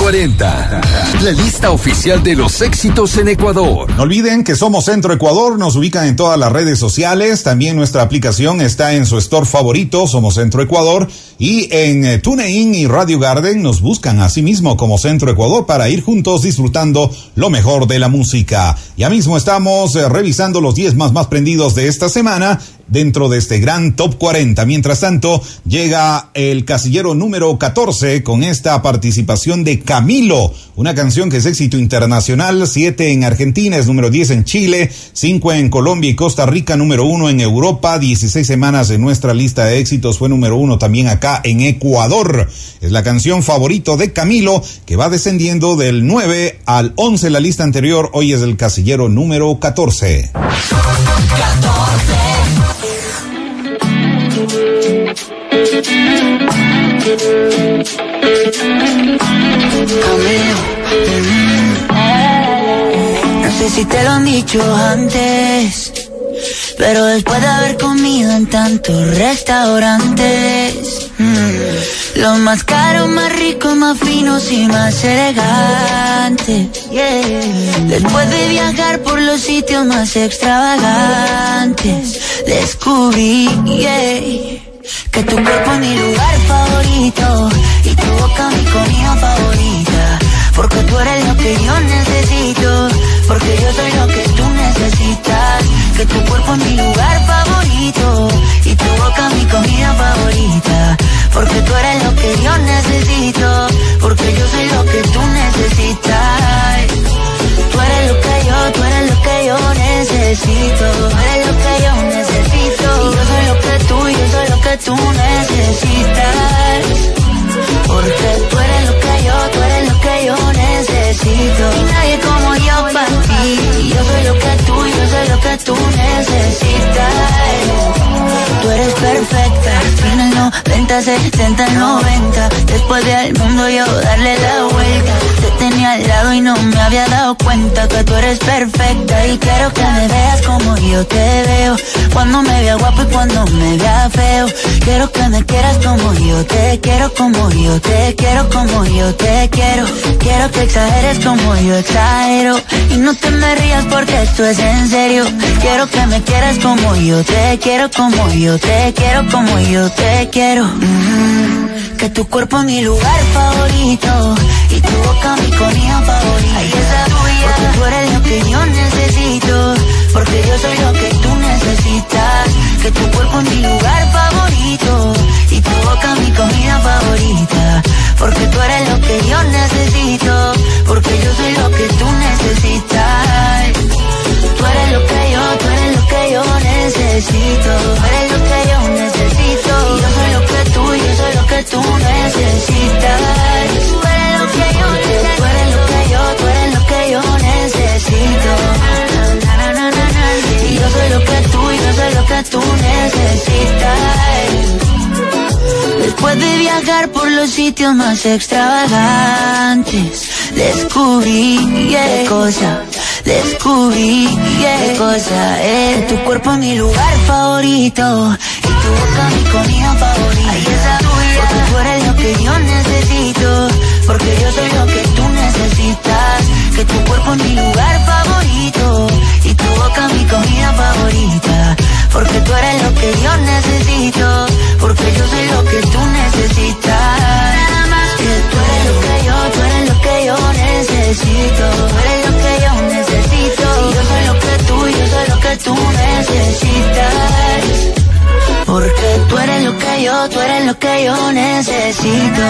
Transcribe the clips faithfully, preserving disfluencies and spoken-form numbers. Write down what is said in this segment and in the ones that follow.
cuarenta, la lista oficial de los éxitos en Ecuador. No olviden que somos Centro Ecuador, nos ubican en todas las redes sociales, también nuestra aplicación está en su store favorito, Somos Centro Ecuador, y en eh, TuneIn y Radio Garden nos buscan así mismo como Centro Ecuador para ir juntos disfrutando lo mejor de la música. Ya mismo estamos eh, revisando los diez más más prendidos de esta semana dentro de este gran Top cuarenta. Mientras tanto, llega el casillero número catorce con esta participación de Camilo, una canción que es éxito internacional, siete en Argentina, es número diez en Chile, cinco en Colombia y Costa Rica, número uno en Europa, dieciséis semanas en nuestra lista de éxitos, fue número uno también acá en Ecuador. Es la canción favorito de Camilo, que va descendiendo del nueve al once en la lista anterior, hoy es el casillero número catorce. catorce. Camilo, no sé si te lo han dicho antes, pero después de haber comido en tantos restaurantes, mmm, los más caros, más ricos, más finos y más elegantes, yeah. Después de viajar por los sitios más extravagantes, descubrí, yeah, que tu cuerpo es mi lugar favorito y tu boca mi comida favorita. Porque tú eres lo que yo necesito, porque yo soy lo que tú necesitas. Que tu cuerpo es mi lugar favorito y tu boca mi comida favorita. Porque tú eres lo que yo necesito, porque yo soy lo que tú necesitas. Tú eres lo que yo, tú eres lo que yo necesito. Tú eres lo que yo necesito. Y yo soy lo que tú, yo soy lo que tú necesitas. Porque tú eres lo que yo, tú eres lo que yo necesito. Y nadie como yo para ti. Y yo soy lo que tú, yo soy lo que tú necesitas. Tú eres perfecta. En el noventa, setenta, noventa. Después de al mundo yo darle la vuelta. Te tenía al lado y no me había dado cuenta que tú eres perfecta. Y quiero que me veas como yo te veo. Cuando me vea guapo y cuando me vea feo. Quiero que me quieras como yo te quiero, como yo te quiero, como yo te quiero. Quiero que exageres como yo exagero. Y no te me rías porque esto es en serio. Quiero que me quieras como yo te quiero, como yo te quiero, como yo te quiero. Mm-hmm. Que tu cuerpo es mi lugar favorito y tu boca mi comida favorita. Ay, esa tuya. Porque tú eres lo que yo necesito, porque yo soy lo que tú necesitas. Que tu cuerpo es mi lugar favorito y tu boca mi comida favorita. Porque tú eres lo que yo necesito, porque yo soy lo que tú necesitas. Tú eres lo que yo, tú eres lo que yo necesito. Tú eres lo que yo necesito. Y yo soy lo que tú, yo soy lo que tú necesitas. Tú eres lo que yo necesito. Tú eres lo que yo, tú eres lo que yo necesito. Y yo soy lo que tú, yo soy lo que tú necesitas. Después de viajar por los sitios más extravagantes, descubrí, yeah, qué cosa, descubrí, yeah, qué cosa es. Que tu cuerpo es mi lugar favorito y tu boca mi comida favorita. Ay, esa tuya. Porque tú eres lo que yo necesito, porque yo soy lo que tú necesitas. Que tu cuerpo es mi lugar favorito y tu boca mi comida favorita. Porque tú eres lo que yo necesito, porque yo soy lo que tú necesitas. Nada más que tú eres lo que yo, tú eres lo que yo necesito. Tú eres lo que yo necesito. Y yo soy lo que tú, yo soy lo que tú necesitas. Porque tú eres lo que yo, tú eres lo que yo necesito.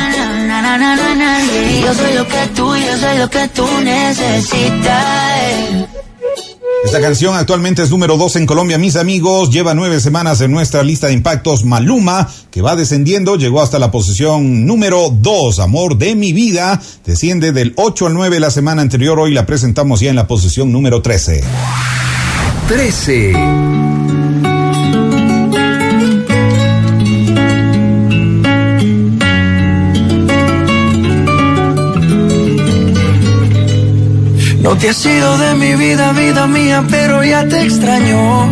Y yo soy lo que tú, yo soy lo que tú necesitas. Esta canción actualmente es número dos en Colombia, mis amigos. Lleva nueve semanas en nuestra lista de impactos. Maluma, que va descendiendo, llegó hasta la posición número dos. Amor de mi vida, desciende del ocho al nueve la semana anterior. Hoy la presentamos ya en la posición número trece. trece. No te has ido de mi vida, vida mía, pero ya te extraño.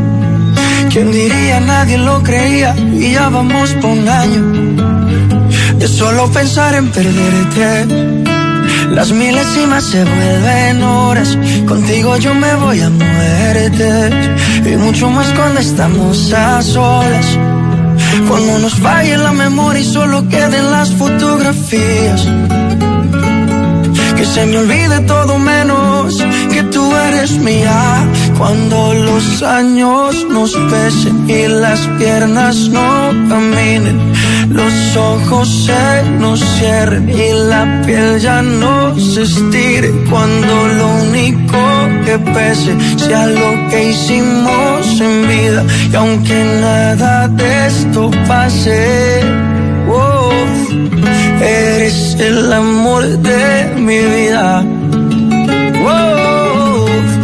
¿Quién diría? Nadie lo creía y ya vamos por un año. de solo pensar en perderte. Las milésimas se vuelven horas, contigo yo me voy a muerte. Y mucho más cuando estamos a solas, cuando nos falle la memoria y solo queden las fotografías. Que se me olvide todo menos que tú eres mía. Cuando los años nos pesen y las piernas no caminen, los ojos se nos cierren y la piel ya no se estire. Cuando lo único que pese sea lo que hicimos en vida. Y aunque nada de esto pase, oh, eres el amor de mi vida. Oh,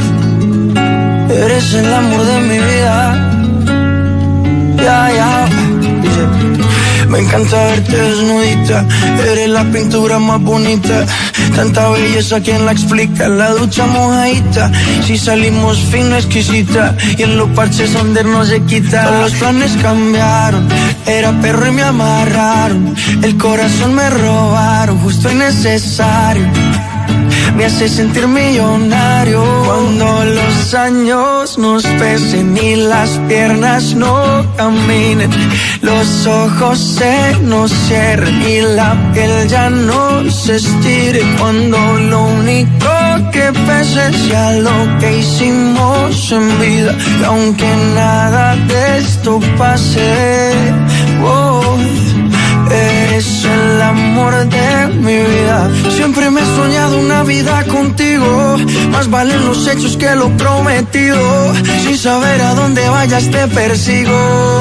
eres el amor de mi vida. Ya, ya. Dice, me encanta verte desnudita, eres la pintura más bonita. Tanta belleza, ¿quién la explica? La ducha mojadita, si salimos fino, exquisita. Y en los parches donde no se quita. Todos los planes cambiaron, era perro y me amarraron. El corazón me robaron, justo y necesario. Me hace sentir millonario. Cuando los años nos pesen y las piernas no caminen, los ojos se nos cierren y la piel ya no se estire. Cuando lo único que pese sea lo que hicimos en vida. Y aunque nada de esto pase, oh, eres el amor de mi vida. Siempre me he soñado una vida contigo. Más valen los hechos que lo prometido. Sin saber a dónde vayas te persigo.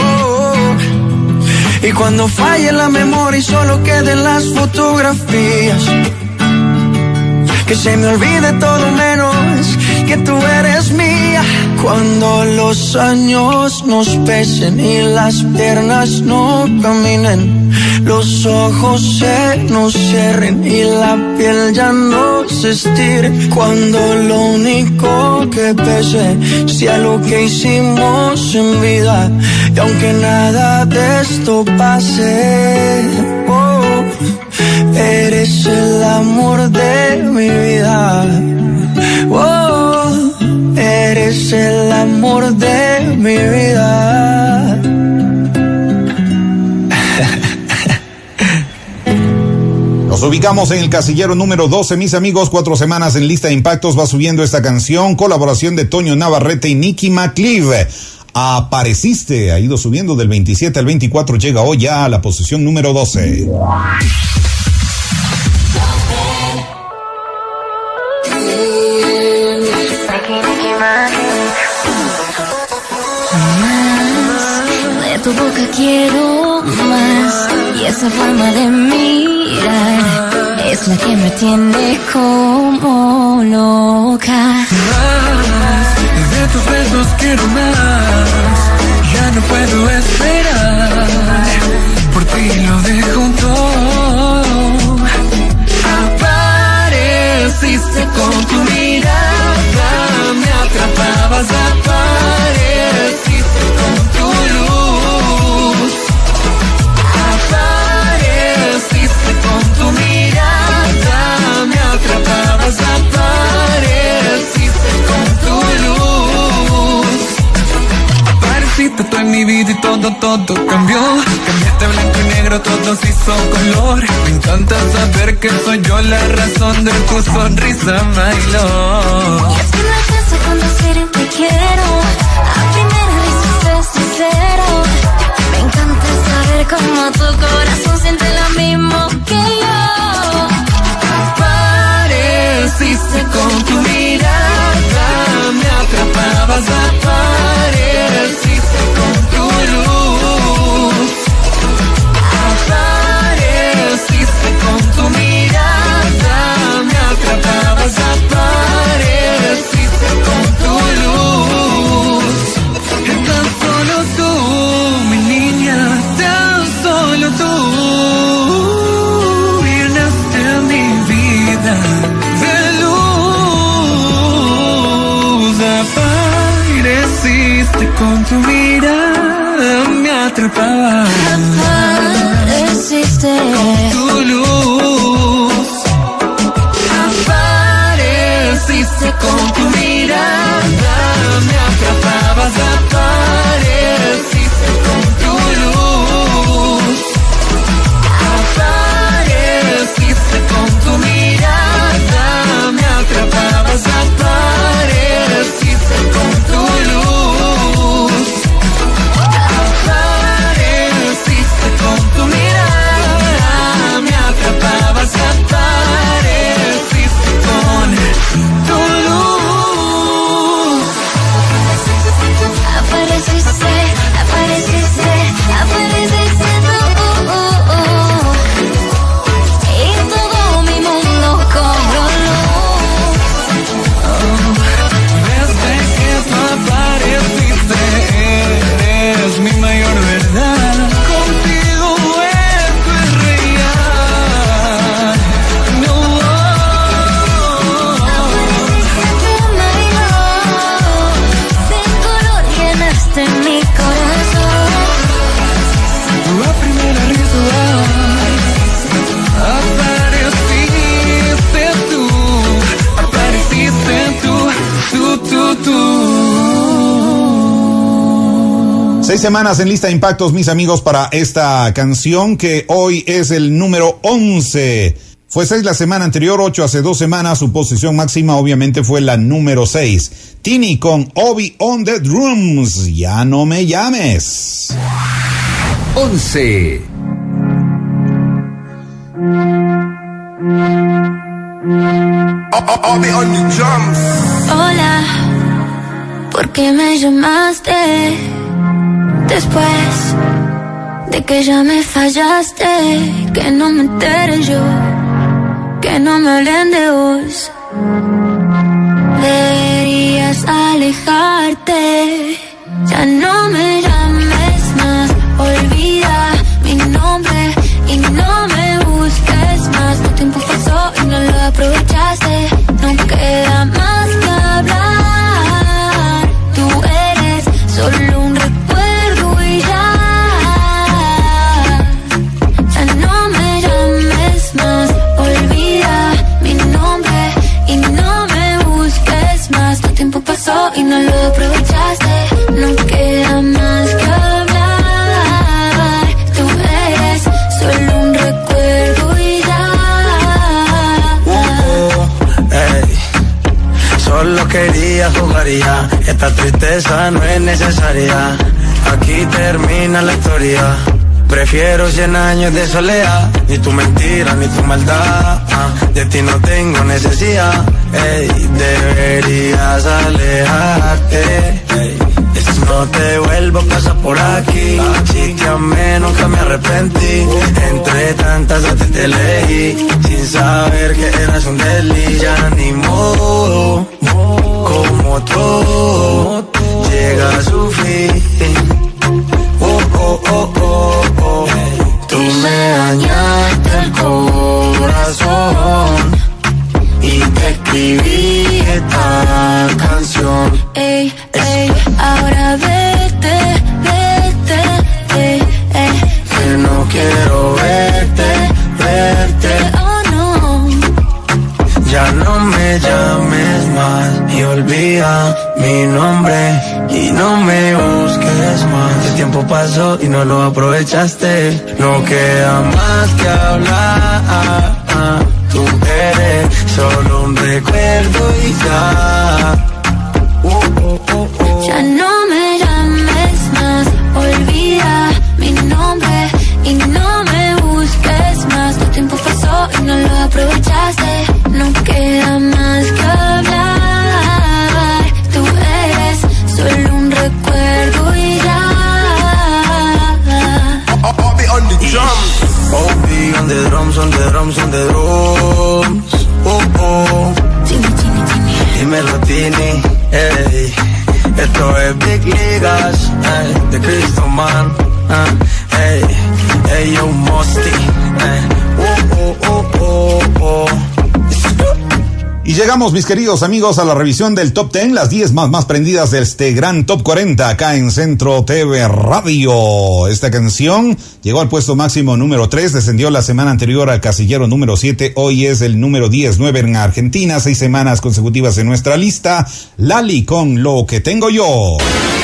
Y cuando falle la memoria y solo queden las fotografías, que se me olvide todo menos que tú eres mía. Cuando los años nos pesen y las piernas no caminen, los ojos se nos cierren y la piel ya no se estire. Cuando lo único que pese sea lo que hicimos en vida. Y aunque nada de esto pase, oh, eres el amor de mi vida. Oh, eres el amor de mi vida. Nos ubicamos en el casillero número doce, mis amigos. Cuatro semanas en lista de impactos va subiendo esta canción. Colaboración de Toño Navarrete y Nicky McCleve. Apareciste, ha ido subiendo del veintisiete al veinticuatro, llega hoy ya a la posición número doce. De tu boca quiero más, y esa forma de mirar es la que me tiene como loca. De tus besos quiero más, ya no puedo esperar, por ti lo dejo todo. Apareciste con tu mirada, me atrapabas, apareciste con tu luz. Apareciste con tu mirada, me atrapabas, apareciste con tu luz. Apareciste tú en mi vida y todo, todo cambió. Cambiaste blanco y negro, todo se hizo color. Me encanta saber que soy yo la razón de tu sonrisa, my love. Y es que no alcanza con decir te quiero, a primera vez fuiste sincero. Me encanta saber cómo tu corazón siente lo mismo que yo. Apareciste con tu mirada, me atrapabas, apareciste con tu luz. Apareciste con tu mirada, me atrapabas, apareciste con tu luz. Tan solo tú, mi niña, tan solo tú, llenaste mi vida de luz. Apareciste con tu mirada, me atrapabas. Apareciste Seis semanas en lista de impactos, mis amigos, para esta canción que hoy es el número once. Fue seis la semana anterior, ocho hace dos semanas. Su posición máxima obviamente fue la número seis. Tini con Obi on the Drums. Ya no me llames. once. Obi on the drums. Hola, ¿por qué me llamaste? Después de que ya me fallaste, que no me entere yo, que no me hablen de vos. Deberías alejarte, ya no me llames más. Olvida mi nombre y no me busques más. Tu tiempo pasó y no lo aprovechaste, no queda más que hablar. Tú eres solo un recuerdo y ya. Ya no me llames más. Olvida mi nombre y no me busques más. Tu tiempo pasó y no lo aprovechaste, no queda más que hablar. Tú eres solo un recuerdo y ya. Uh, ey. Solo quería jugar y ya. Esta tristeza no es necesaria. Aquí termina la historia. Prefiero cien años de soledad. Ni tu mentira, ni tu maldad. Ah, de ti no tengo necesidad. Ey, deberías alejarte. Ey, no te vuelvo a pasar por aquí. Sí que amé, nunca me arrepentí. Entre tantas a ti te elegí, sin saber que eras un desliz. Ya ni modo, como todo llega a su fin. Oh, oh, oh, oh, oh. Tú me dañaste el corazón y te escribí esta canción. Ey, ey, ahora vete, vete, ey, ey. Que no quiero verte, verte. Oh no. Ya no me llames más y olvida mi nombre y no me busques más. El tiempo pasó y no lo aprovechaste, no queda más que hablar. Tú eres solo un recuerdo y ya. Uh, uh, uh, uh. Ya no me llames más. Olvida mi nombre y no me busques más. Tu tiempo pasó y no lo aprovechaste, no queda más que hablar. Tú eres solo un recuerdo y ya. Obi on the drums. Obi on the drums, on the drums, on the drums. Oh, oh. Tini, tini, tini. Dímelo, Tini, ey. Esto es Big Ligas, ey, de Cristo Man, uh, ey, ey, yo, Mosty, ey. Oh, oh, oh, oh, oh. Y llegamos, mis queridos amigos, a la revisión del Top diez, las diez más más prendidas de este gran Top cuarenta acá en Centro T V Radio. Esta canción llegó al puesto máximo número tres, descendió la semana anterior al casillero número siete, hoy es el número diez, nueve en Argentina, seis semanas consecutivas en nuestra lista. Lali con Lo que tengo yo.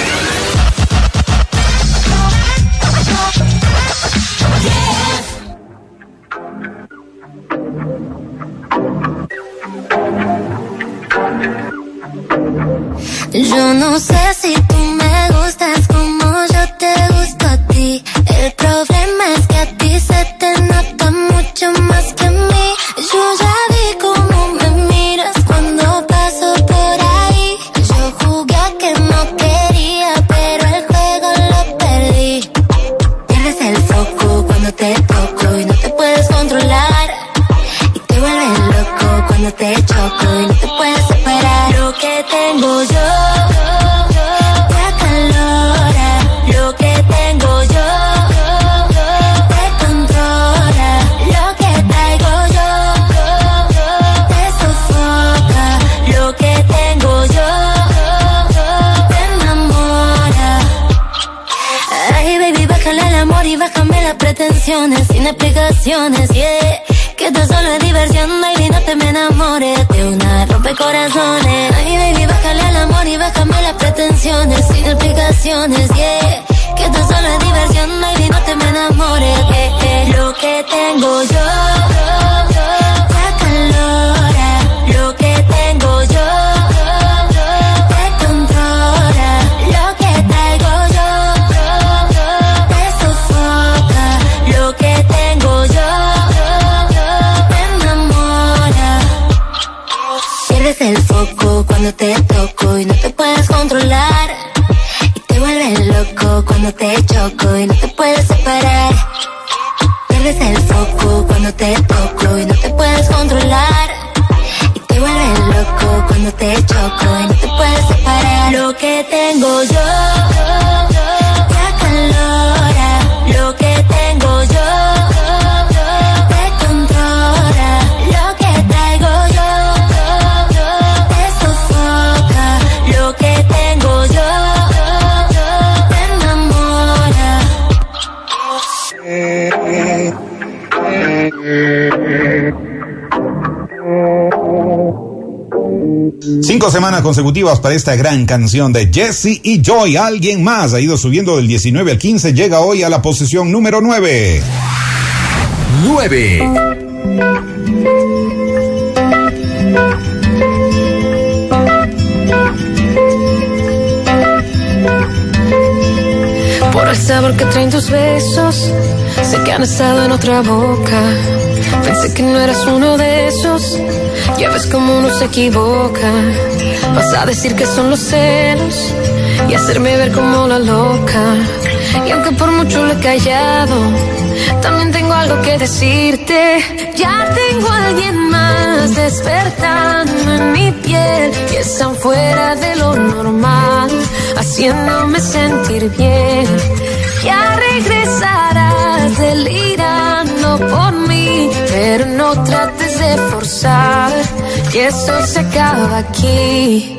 Yo no sé si tú me gustas como yo te gusto a ti. El problema es que a ti se te nota mucho más que a mí. Yo ya vi cómo me miras cuando paso por ahí. Yo jugué a que no quería, pero el juego lo perdí. Pierdes el foco cuando te toco y no te puedes controlar. Y te vuelves loco cuando te choco y no te puedes separar. Lo que tengo yo sin explicaciones, yeah. Que esto solo es diversión, baby, no te me enamores de una rompecorazones. Ay, baby, bájale al amor y bájame las pretensiones, sin explicaciones, yeah. que esto solo es diversión, baby, no te me enamores. Eh, eh. Lo que tengo yo, te acalora. Lo que tengo yo, te controla. Lo que traigo yo, te sofoca. Lo que tengo yo, te enamora. Pierdes el foco cuando te toco y no te puedes controlar. Y te vuelves loco cuando te choco y no te puedes separar. Pierdes el foco cuando te toco y no te puedes controlar. Y te vuelves loco cuando te choco y no te puedes separar. Lo que tengo yo, te acalora. Lo que tengo yo, te controla. Lo que traigo yo, te sofoca. Lo que tengo yo, te enamora. Cinco semanas consecutivas para esta gran canción de Jesse y Joy. Alguien más ha ido subiendo del diecinueve al quince, llega hoy a la posición número nueve. nueve. Por el sabor que traen tus besos, sé que han estado en otra boca. Pensé que no eras uno de esos, ya ves cómo uno se equivoca. Vas a decir que son los celos y hacerme ver como la loca. Y aunque por mucho lo he callado, también tengo algo que decirte. Ya tengo a alguien más despertando en mi piel, que están fuera de lo normal, haciéndome sentir bien. Ya regresarás delirando por mí, pero no trates de forzar, que eso se acaba aquí.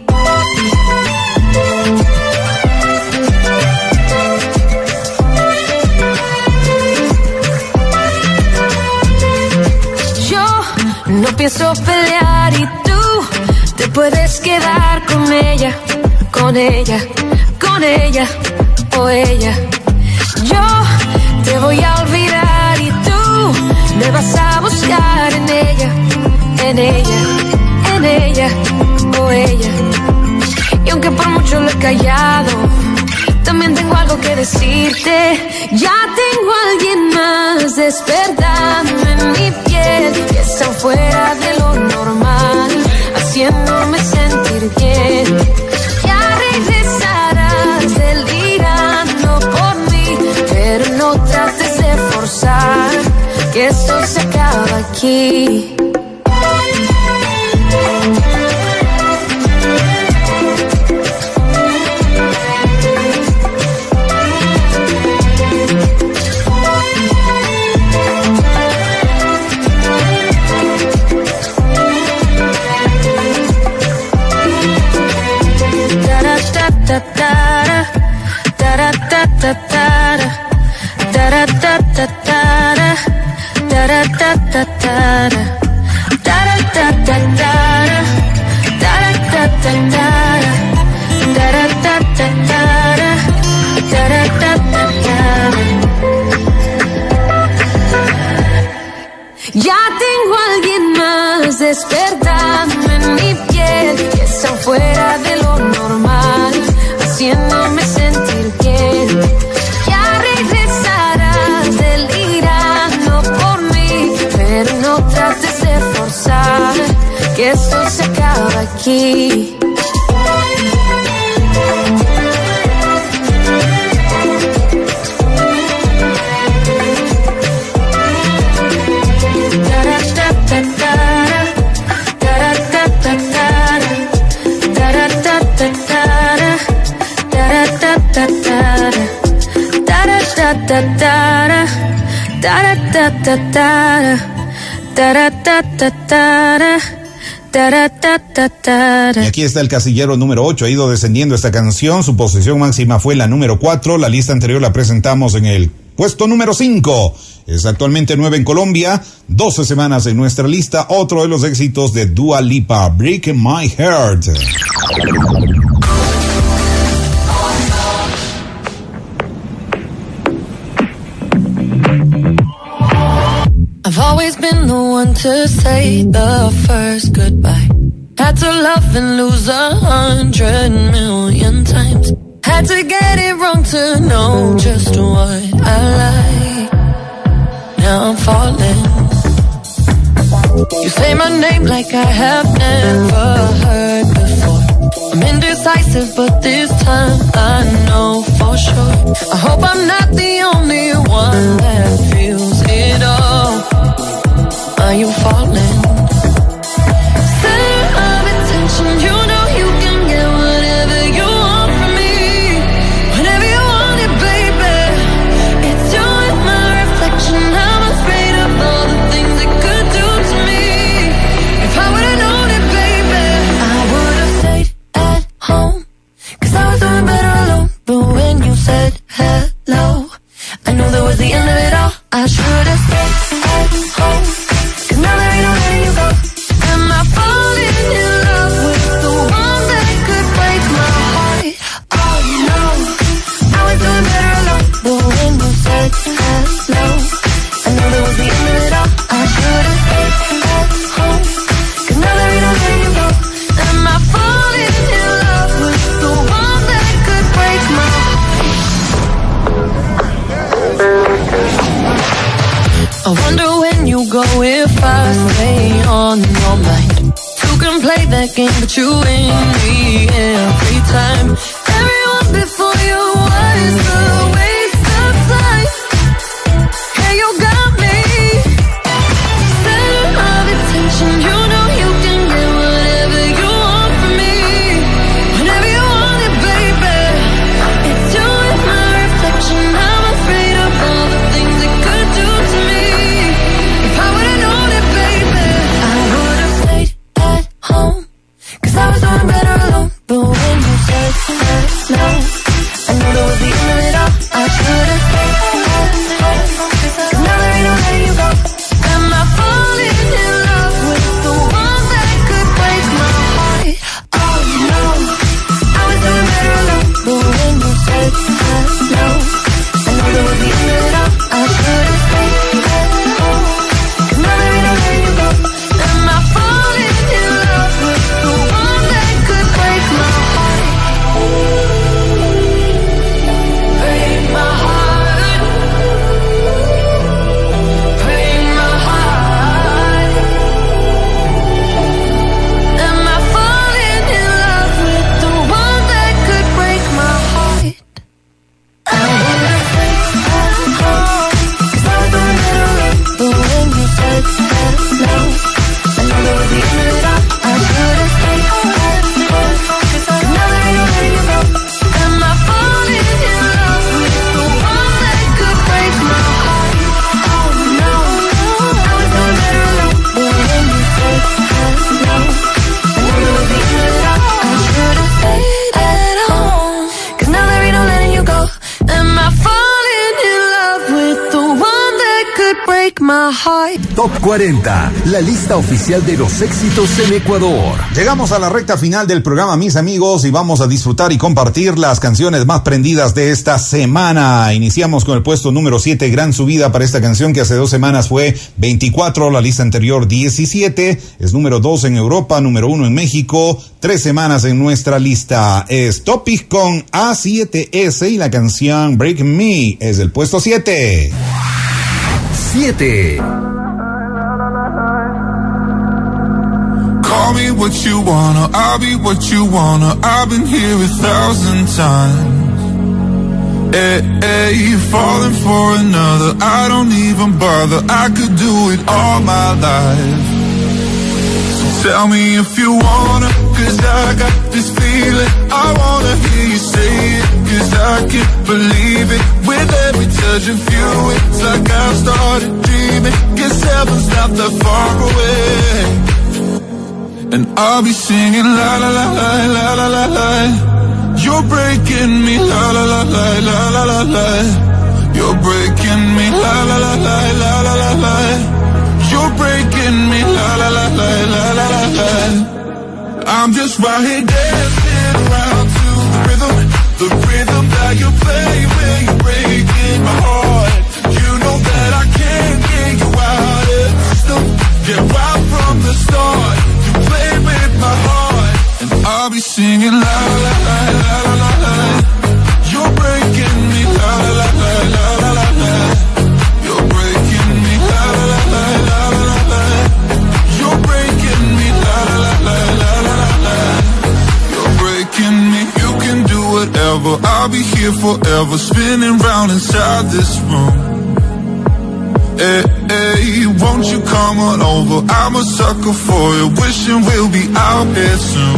Yo no pienso pelear y tú te puedes quedar con ella, con ella, con ella o ella. Yo te voy a olvidar y tú me vas a buscar en ella, en ella, en ella o ella. Y aunque por mucho lo he callado, también tengo algo que decirte. Ya tengo a alguien más despertando en mi piel, que está fuera de lo normal, haciéndome sentir bien. Ya regresarás delirando por mí, pero no trates de forzar, que esto se acaba aquí. Ya tengo a alguien más despertando en mi piel, que están fuera de lo normal, haciéndome sentir bien. Ya regresarás delirando por mí, pero no trates de forzar, que esto se acaba aquí. Y aquí está el casillero número ocho, ha ido descendiendo esta canción, su posición máxima fue la número cuatro, la lista anterior la presentamos en el puesto número cinco, es actualmente nueve en Colombia, doce semanas en nuestra lista, otro de los éxitos de Dua Lipa, Break My Heart. I'm the one to say the first goodbye. Had to love and lose a hundred million times. Had to get it wrong to know just what I like. Now I'm falling. You say my name like I have never heard before. I'm indecisive, but this time I know for sure. I hope I'm not the only one that feels it all. Are you falling? Center of attention, you know you can get whatever you want from me. Whenever you want it, baby. It's you and my reflection. I'm afraid of all the things it could do to me. If I would've known it, baby, I would've stayed at home. Cause I was doing better alone. But when you said hello, I knew that was the end of it all. I should've stayed at home. Cause now there ain't no letting you go. Am I falling in love with the one that could break my heart? Oh no, I was doing better alone. But when you said hello, I knew that was the end of it all. I should've stayed at home. Cause now there ain't no letting you go. Am I falling in love with the one that could break my heart? I wonder when you go if I stay on your mind. Two can play that game, but you win me every time. Everyone before you was a waste of time. Hey, you got me. Center of attention, you know you can get whatever you want from me. Whenever you want it, baby. It's you and my reflection. I'm afraid of all the things it could do to me. If I would've known it, baby, I would've stayed at home. Cause I was doing better alone. But when you said hello, I knew that was the end of it all. I should've stayed at home. Cause now there ain't no letting you go. Am I falling in love with the one that could break my heart? Oh no, I was doing better alone. But when you said hello, I knew that was the end of it all. I should've stayed at home. Cause now there ain't no letting you go. Am I falling in love with the one that could break my heart? Break my heart. Break my heart. Am I falling in love with the one that could break my heart? I would've stayed at home. Cause I was doing better alone. But when you said hello, I knew that was the end of it all. I should've stayed at home. Cause now there ain't no letting you go. Am I falling in love with the one that could break my heart? Oh no, I was doing better alone. But when you said hello, I knew that was the end of it all. I should've stayed at home. Cause now there ain't no letting you go. Am I falling in love with the one that could break my heart? Top cuarenta, la lista oficial de los éxitos en Ecuador. Llegamos a la recta final del programa, mis amigos, y vamos a disfrutar y compartir las canciones más prendidas de esta semana. Iniciamos con el puesto número siete, gran subida para esta canción que hace dos semanas fue veinticuatro, la lista anterior diecisiete, es número dos en Europa, número uno en México, tres semanas en nuestra lista. Es Topic con A siete ese y la canción Break Me es el puesto siete. siete. Call me what you wanna, I'll be what you wanna. I've been here a thousand times. Hey, hey, you're falling for another. I don't even bother. I could do it all my life. So tell me if you wanna, cause I got this feeling. I wanna hear you say it, cause I can't believe it. With every touch of you, it's like I've started dreaming. Guess heaven's not that far away. And I'll be singing la la la la la la la la. You're breaking me la la la la la la la la. You're breaking me la la la la la la la la. You're breaking me la la la la la la la la. I'm just right here dancing around to the rhythm, the rhythm that you play when you're breaking my heart. You know that I can't get you out of the system. here forever, spinning round inside this room. Hey, hey, won't you come on over? I'm a sucker for you, wishing we'll be out here soon.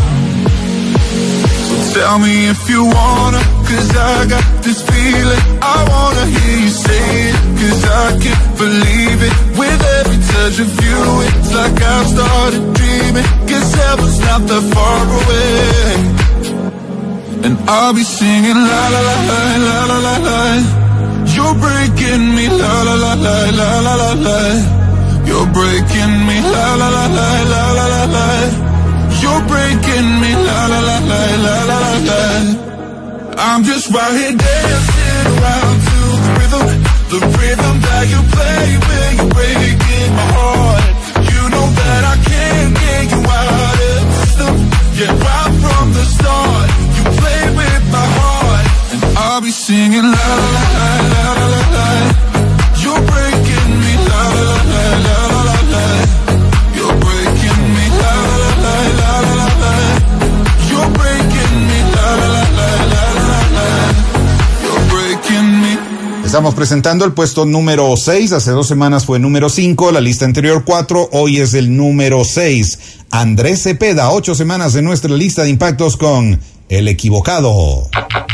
So tell me if you wanna, cause I got this feeling. I wanna hear you say it, cause I can't believe it. With every touch of you, it's like I've started dreaming. Cause heaven's not that far away. And I'll be singing la la la la la la la la. You're breaking me, la la la la la la la la. You're breaking me, la la la la la la la la. You're breaking me, la la la la la la la la. I'm just right here dancing around to the rhythm, the rhythm that you play when you're breaking my heart. You know that I can't get you out of the system. Yeah, right from the start, you play with my heart. I'll be singing la la la la la la la. You're breaking me la la la la la la la. You're breaking me la la la la la la la. You're breaking me la la la la la la. You're breaking me. Estamos presentando el puesto número seis. Hace dos semanas fue número cinco. La lista anterior cuatro. Hoy es el número seis. Andrés Cepeda, ocho semanas de nuestra lista de impactos con El Equivocado.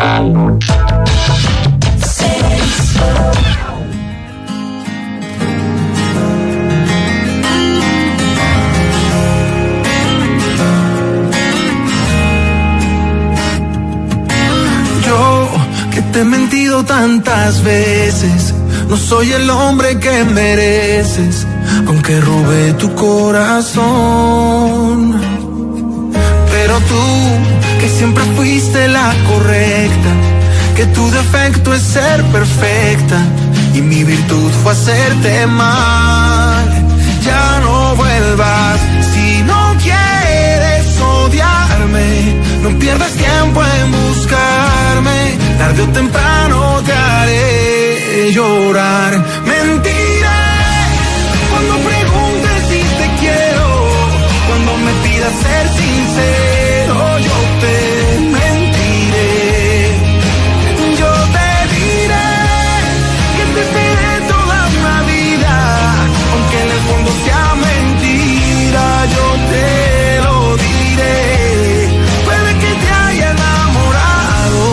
Yo que te he mentido tantas veces, no soy el hombre que mereces, aunque robé tu corazón. Pero tú, que siempre fuiste la correcta, que tu defecto es ser perfecta y mi virtud fue hacerte mal. Ya no vuelvas si no quieres odiarme, no pierdas tiempo en buscarme, tarde o temprano te haré llorar. Mentiré cuando preguntes si te quiero, cuando me pidas ser sincero, yo te mentiré. Yo te diré que te esperé toda una vida, aunque en el fondo sea mentira, yo te lo diré. Puede que te haya enamorado,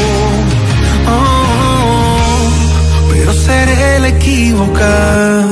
oh, pero seré el equivocado.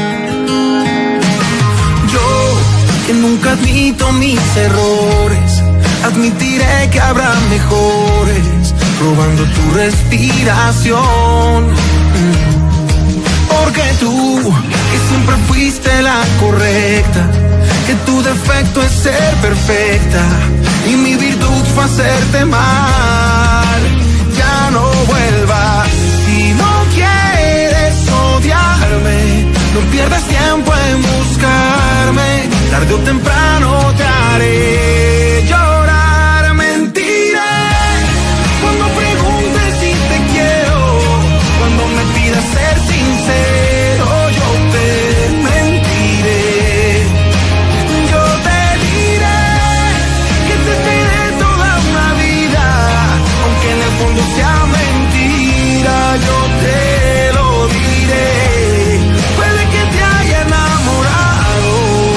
Que nunca admito mis errores, admitiré que habrá mejores, robando tu respiración. Porque tú, que siempre fuiste la correcta, que tu defecto es ser perfecta y mi virtud fue hacerte mal. Ya no vuelvas si no quieres odiarme, no pierdas tiempo en buscarme, tarde o temprano te haré llorar. Mentiré cuando preguntes si te quiero, cuando me pidas ser sincero, yo te mentiré. Yo te diré que te esperé toda una vida, aunque en el fondo sea mentira, yo te lo diré. Puede que te haya enamorado,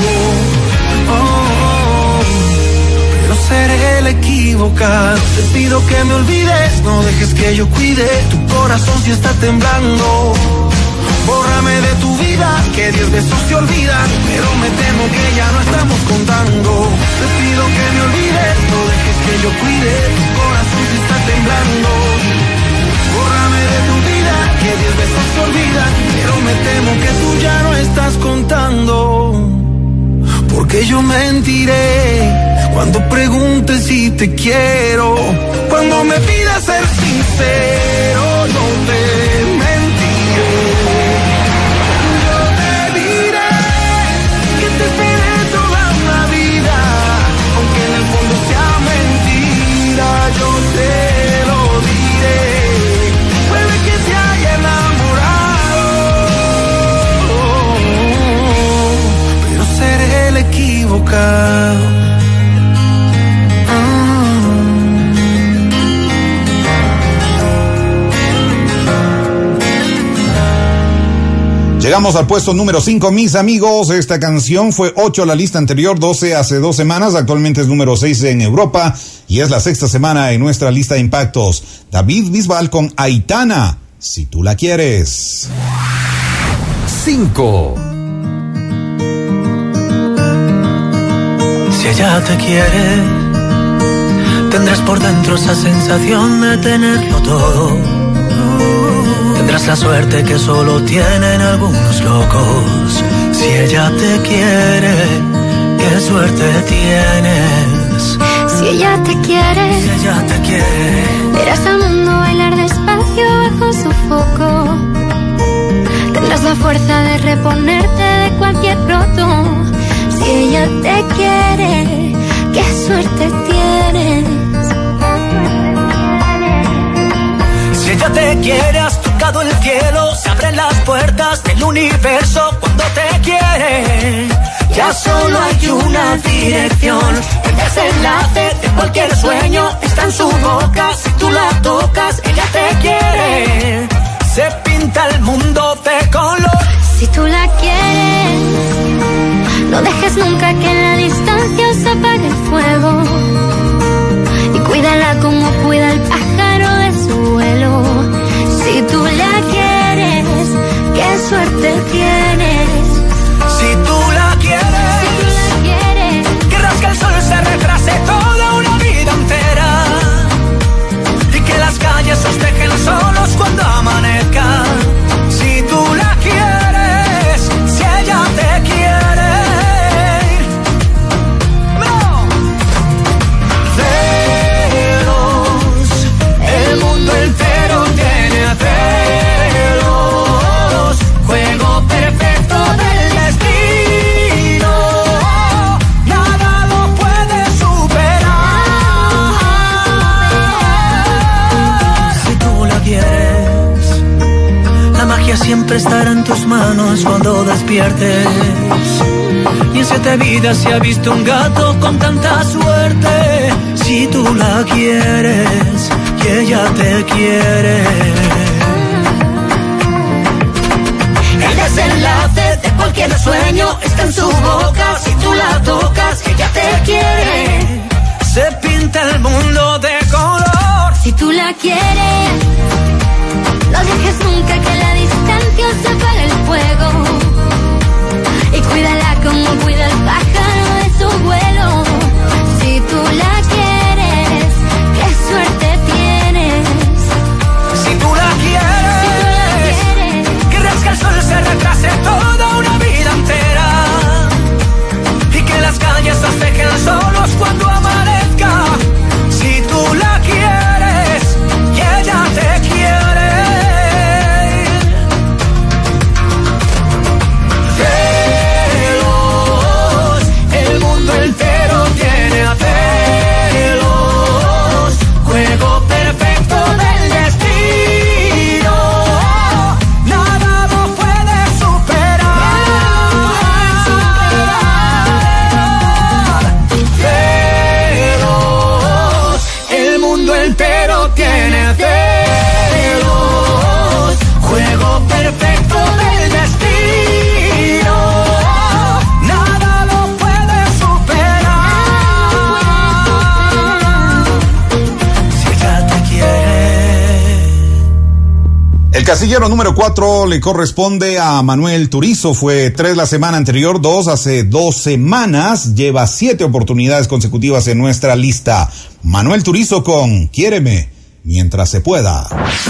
seré el equivocado. Te pido que me olvides, no dejes que yo cuide tu corazón si está temblando. Bórrame de tu vida, que diez besos te olvidan, pero me temo que ya no estamos contando. Te pido que me olvides, no dejes que yo cuide tu corazón si está temblando. Bórrame de tu vida, que diez besos te olvidan, pero me temo que tú ya no estás contando. Porque yo mentiré cuando preguntes si te quiero, cuando me pidas ser sincero, yo te mentiré. Yo te diré que te esperé toda una vida, aunque en el fondo sea mentira, yo te lo diré. Puede que te haya enamorado, pero seré el equivocado. Llegamos al puesto número cinco, mis amigos. Esta canción fue ocho a la lista anterior, doce hace dos semanas. Actualmente es número seis en Europa y es la sexta semana en nuestra lista de impactos. David Bisbal con Aitana, Si tú la quieres. cinco. Si ella te quiere, tendrás por dentro esa sensación de tenerlo todo. Tendrás la suerte que solo tienen algunos locos. Si ella te quiere, qué suerte tienes. Si ella te quiere, Si ella te quiere, verás al mundo bailar despacio bajo su foco. Tendrás la fuerza de reponerte de cualquier roto. Si ella te quiere, qué suerte tienes. si ella te quiere, has tocado el cielo. Se abren las puertas del universo cuando te quiere. Ya solo hay una dirección. El desenlace de cualquier sueño está en su boca. Si tú la tocas, ella te quiere. Se pinta el mundo de color. Si tú la quieres, no dejes nunca que en la distancia se apague el fuego. Y cuídala como cuida el pájaro de su vuelo. Si tú la quieres, qué suerte tienes. Si tú la quieres, Si tú la quieres, querrás que el sol se retrase toda una vida entera. Y que las calles os dejen solos cuando amanezca. Si tú la quieres, si ella te quiere. ¡No! Celos, el mundo entero tiene celos. Juego perfecto del destino. Nada lo puede superar. Si tú la quieres, la magia siempre estará en tus manos cuando despiertes. Y en siete vidas se ha visto un gato con tanta suerte. Si tú la quieres, y ella te quiere. El desenlace de cualquier sueño está en su boca. Si tú la tocas, ella te quiere. Se pinta el mundo de color. si tú la quieres, no dejes nunca que en la distancia se apague el fuego. Y cuídala como cuida el pájaro de su vuelo. Si tú la quieres, qué suerte tienes. Si tú la quieres, Si tú la quieres, querrás que el sol se retrase toda una vida entera. Y que las calles nos dejen solos cuando amanezca. Si tú la quieres, y ella te quiere. Celos, el mundo entero tiene a celos. Juego perfecto del destino. Nada lo puede superar. Celos, el mundo entero tiene celos. Juego perfecto del destino. Nada lo puede superar. Si ella te quiere. El casillero número cuatro le corresponde a Manuel Turizo. Fue tres la semana anterior, dos hace dos semanas. Lleva siete oportunidades consecutivas en nuestra lista. Manuel Turizo con Quiéreme mientras se pueda.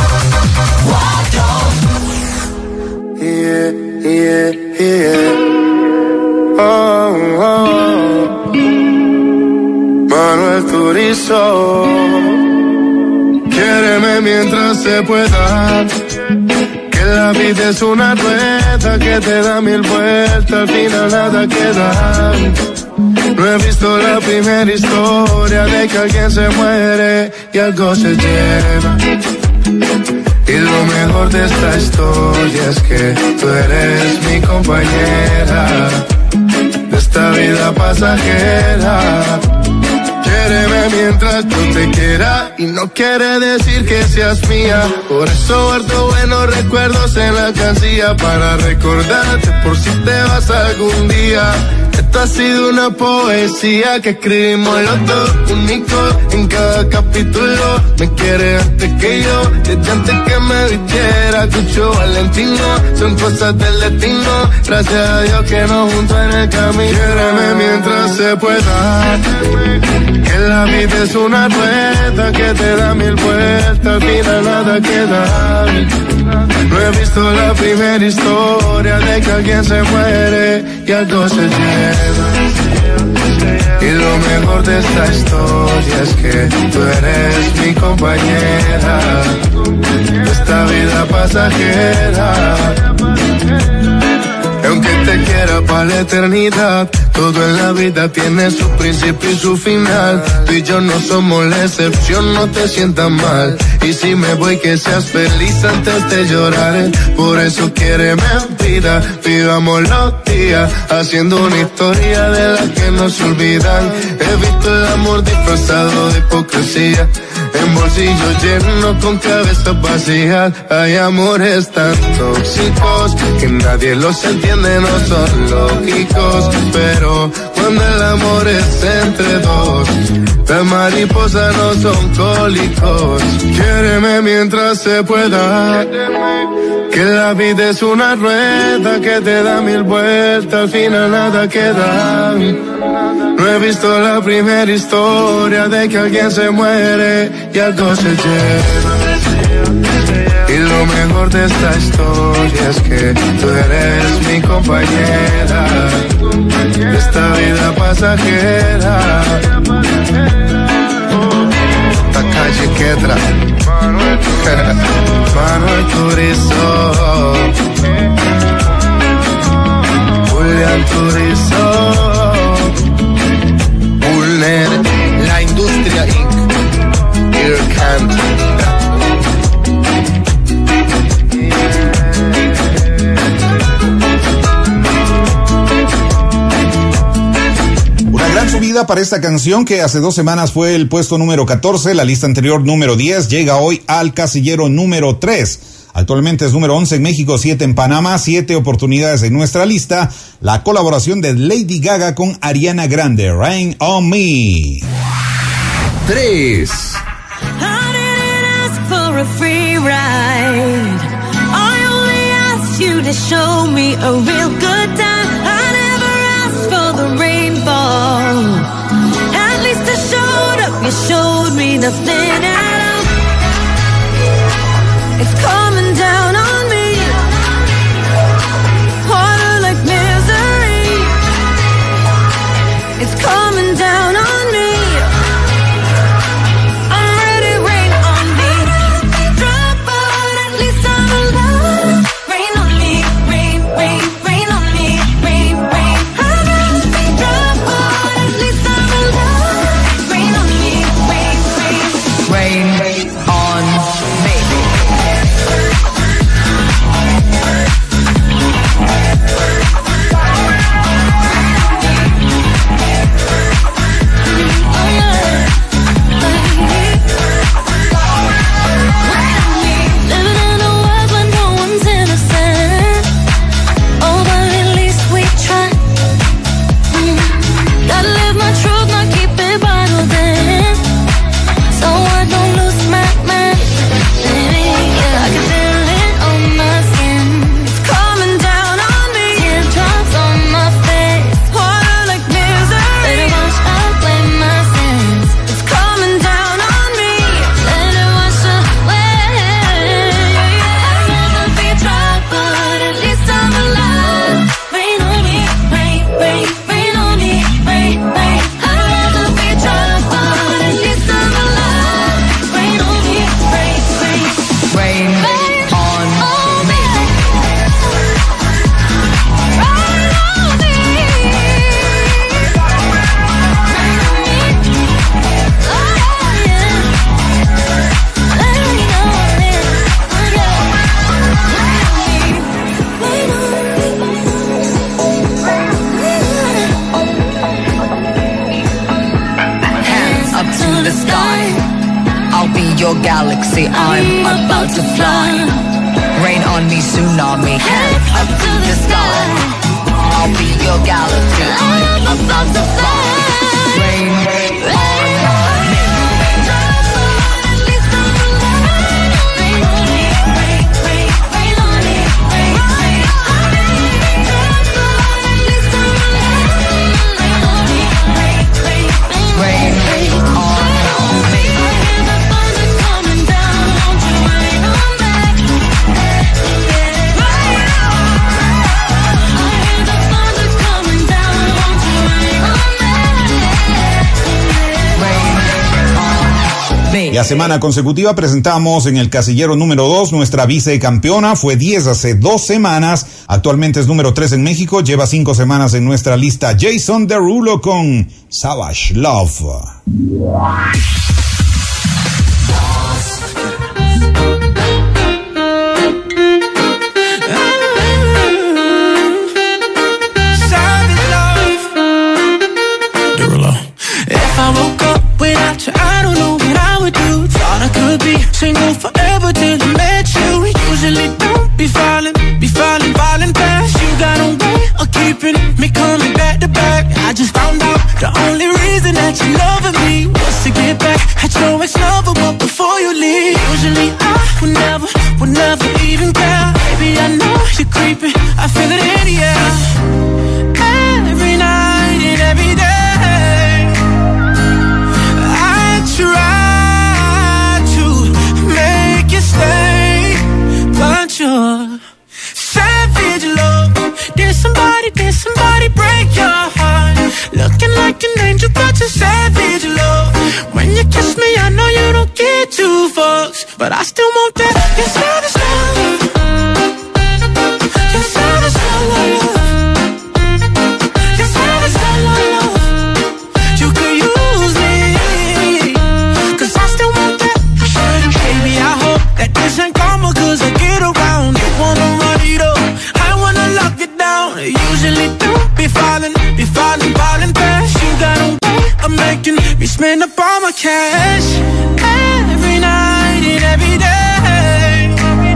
Yeah, yeah, yeah. Oh, oh. Manuel Turizo, quiéreme mientras se pueda. Que la vida es una rueda que te da mil vueltas, al final nada queda. No he visto la primera historia de que alguien se muere y algo se lleva. Y lo mejor de esta historia es que tú eres mi compañera de esta vida pasajera. Quiéreme mientras yo te quiera y no quiere decir que seas mía. Por eso guardo buenos recuerdos en la cancilla para recordarte por si te vas algún día. Esto ha sido una poesía que escribimos los dos, únicos en cada capítulo. Me quiere antes que yo, desde antes que me vistiera. Cucho Valentino, son cosas del destino. Gracias a Dios que nos juntó en el camino. Quiéreme mientras se pueda, que la vida es una rueda que te da mil vueltas, al final nada queda. No he visto la primera historia de que alguien se muere y algo se lleva. Y lo mejor de esta historia es que tú eres mi compañera de esta vida pasajera. Aunque te quiera para la eternidad, todo en la vida tiene su principio y su final. Tú y yo no somos la excepción, no te sientas mal. Y si me voy que seas feliz antes de llorar. Por eso quiéreme vida, vivamos los días haciendo una historia de la que nos olvidan. He visto el amor disfrazado de hipocresía, en bolsillos llenos con cabezas vacías. Hay amores tan tóxicos que nadie los entiende, no son lógicos. Pero cuando el amor es entre dos, las mariposas no son cólicos. Quiéreme mientras se pueda, que la vida es una rueda que te da mil vueltas, al final nada queda. No he visto la primera historia de que alguien se muere y algo se lleva. Y lo mejor de esta historia es que tú eres mi compañera de esta vida pasajera. Esta calle Quetra, Manuel Turizo, Julián Turizo, Bullner, La Industria incorporated. Irkant. Gran subida para esta canción que hace dos semanas fue el puesto número catorce, la lista anterior número diez, llega hoy al casillero número tres. Actualmente es número once en México, siete en Panamá, siete oportunidades en nuestra lista. La colaboración de Lady Gaga con Ariana Grande, Rain on Me. tres. At least I showed up, you showed me nothing at all. It's coming down on me, harder like misery. It's coming down on me, I'm ready, rain on me. Drop out, at least I'm alive. Rain on me, rain, rain, rain on me. galaxy, I'm about to fly. Rain on me, tsunami, head up to the sky. I'll be your galaxy, I'm about to fly. Rain, rain, rain on me. Y a semana consecutiva presentamos en el casillero número dos nuestra vicecampeona. Fue diez hace dos semanas. Actualmente es número tres en México. Lleva cinco semanas en nuestra lista. Jason Derulo con Savage Love. Single forever till I met you. Usually don't be falling, be falling, falling fast. You got a way of keeping me coming back to back. I just found out the only reason that you loving me was to get back at your ex-lover, but before you leave, usually I would never, would never even care. Baby, I know you're creeping, I feel it in the air. Every night and every day, I try stay, but you're savage love. Did somebody, did somebody break your heart? Looking like an angel, but you're savage love. When you kiss me, I know you don't get two fucks, but I still want that. You're savage love. You're savage love. You're savage love. You could use me, 'cause I still want that. Baby, I hope that this ain't karma, 'cause I get around. You wanna run it up, I wanna lock it down. Usually don't be falling, be falling, falling fast. You got a way of making me spend up all my cash. Every night and every day,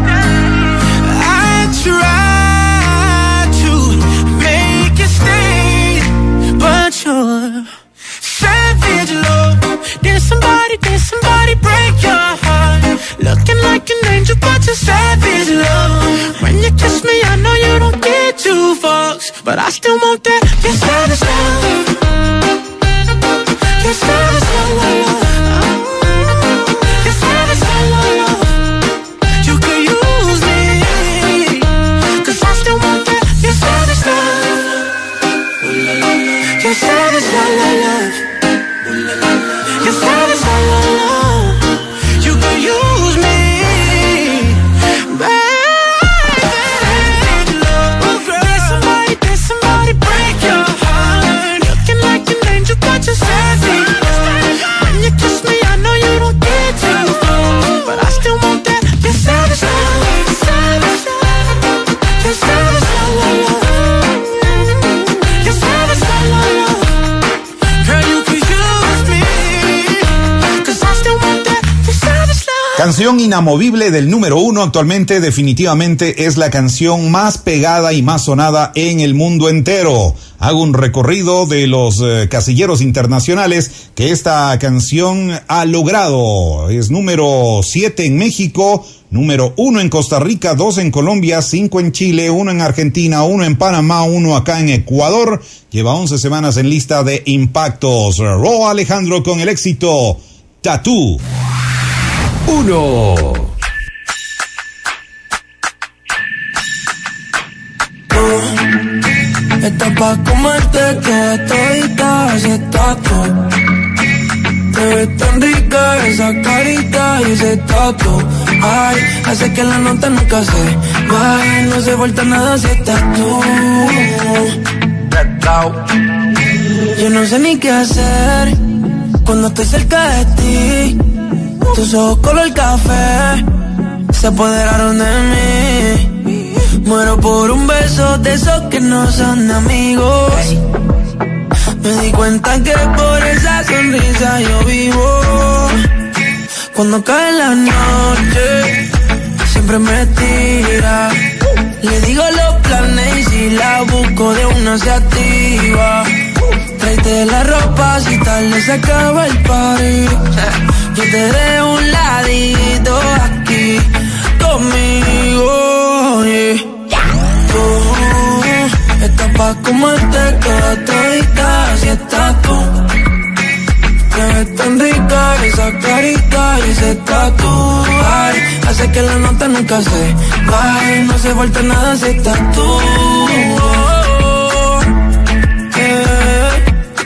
I try to make you stay, but you're savage love. Did somebody, did somebody break your heart? Looking like an angel, but you're savage love. When you kiss me, I know you don't get two fucks, but I still want that. You're savage love. You're savage love. You're savage love. You could use me, 'cause I still want that. You're savage love. You're savage love. You're savage love. You could use me, baby. Love, did somebody, did somebody break your heart? Looking like an angel, but you're savage. When you kiss me, I know you don't get too far, but I still want that. You're savage love, savage love. You're savage love. You're savage love. Girl, you could use me, 'cause I still want that. You're savage love. Canción inamovible del número uno actualmente, definitivamente es la canción más pegada y más sonada en el mundo entero. Hago un recorrido de los eh, casilleros internacionales que esta canción ha logrado. Es número siete en México, número uno en Costa Rica, dos en Colombia, cinco en Chile, uno en Argentina, uno en Panamá, uno acá en Ecuador. Lleva once semanas en lista de impactos. Rauw Alejandro con el éxito Tattoo. Uno. Estás pa' comerte que todita ese tatu. Te ves tan rica esa carita y ese tatu. Ay, hace que la nota nunca se baje. No se vuelta nada si estás tú. Yo no sé ni qué hacer cuando estoy cerca de ti. Tus ojos color café se apoderaron de mí. Muero por un beso de esos que no son amigos. Me di cuenta que por esa sonrisa yo vivo. Cuando cae la noche, siempre me tira. Le digo los planes y si la busco de una se activa. Tráete la ropa si tarde se acaba el party. Yo te dejo un ladito aquí conmigo, yeah. Tú estás pa' comerte toda todita si estás tú. Te ves tan rica esa carita y ese tatu, ay, hace que la nota nunca se baje, no se vuelta nada si estás tú. Oh, yeah.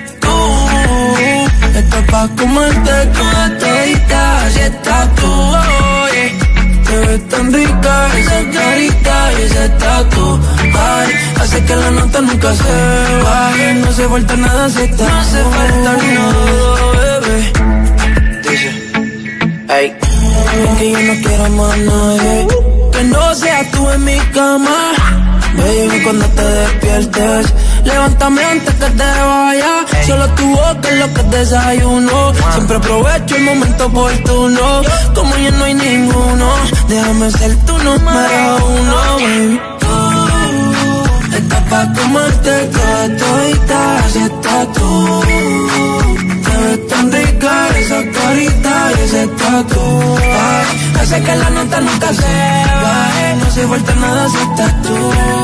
Tú estás pa' comerte toda todita si estás tú, oh, yeah. Te ves tan rica esa carita y ese tatu, ay, hace que la nota nunca se baje, no se vuelta nada si estás. No hace falta nada, bebé. Dice, hey, que yo no quiero más nadie que no seas tú en mi cama. Baby, cuando te despiertes, levántame antes que te vayas. Hey. Solo tu boca es lo que desayuno. Wow. Siempre aprovecho el momento oportuno. Como ya no hay ninguno, déjame ser tu número uno, baby. Tú estás pa' comerte toda todita si estás tú. Te ves tan rica esa carita y ese tatu, ay, hace que la nota nunca se baje, no se vuelta nada si estás tú.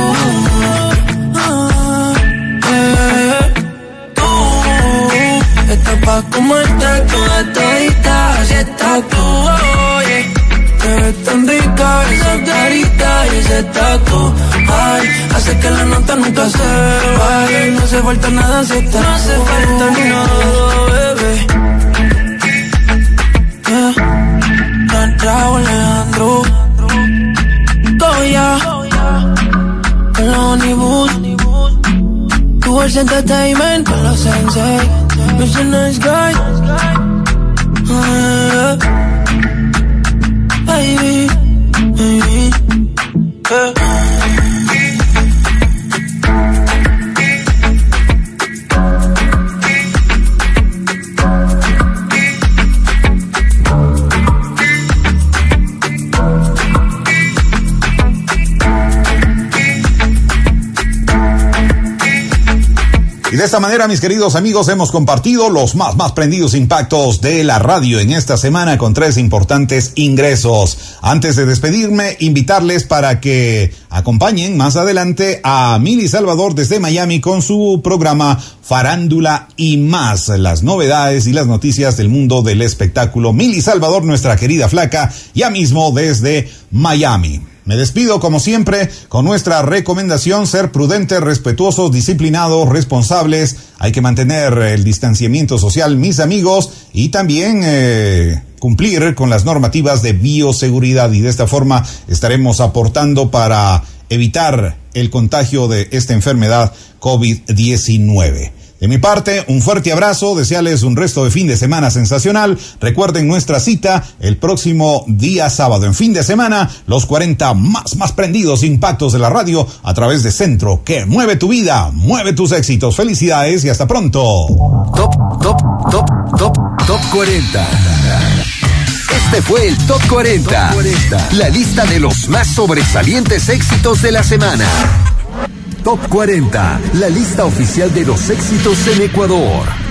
Tú estás pa' comerte toda todita si estás tú, oh, yeah. Te ves tan rica esa carita y ese tatu, ay, hace que la nota nunca se baje, no se vuelta nada si estás. No hace falta ni nada, bebé. Yeah. Raúl Alejandro Goya con la Honeywood, Tours Entertainment con la Sensei, Mission Nice Guy, uh, baby, baby, yeah. Y de esta manera, mis queridos amigos, hemos compartido los más, más prendidos impactos de la radio en esta semana con tres importantes ingresos. Antes de despedirme, invitarles para que acompañen más adelante a Mili Salvador desde Miami con su programa Farándula y Más, las novedades y las noticias del mundo del espectáculo. Mili Salvador, nuestra querida flaca, ya mismo desde Miami. Me despido como siempre con nuestra recomendación: ser prudentes, respetuosos, disciplinados, responsables. Hay que mantener el distanciamiento social, mis amigos, y también eh, cumplir con las normativas de bioseguridad, y de esta forma estaremos aportando para evitar el contagio de esta enfermedad COVID diecinueve. De mi parte, un fuerte abrazo, desearles un resto de fin de semana sensacional. Recuerden nuestra cita el próximo día sábado. En fin de semana, los cuarenta más, más prendidos impactos de la radio a través de Centro, que mueve tu vida, mueve tus éxitos. Felicidades y hasta pronto. Top, top, top, top, top cuarenta. Este fue el Top cuarenta, Top cuarenta, la lista de los más sobresalientes éxitos de la semana. Top cuarenta, la lista oficial de los éxitos en Ecuador.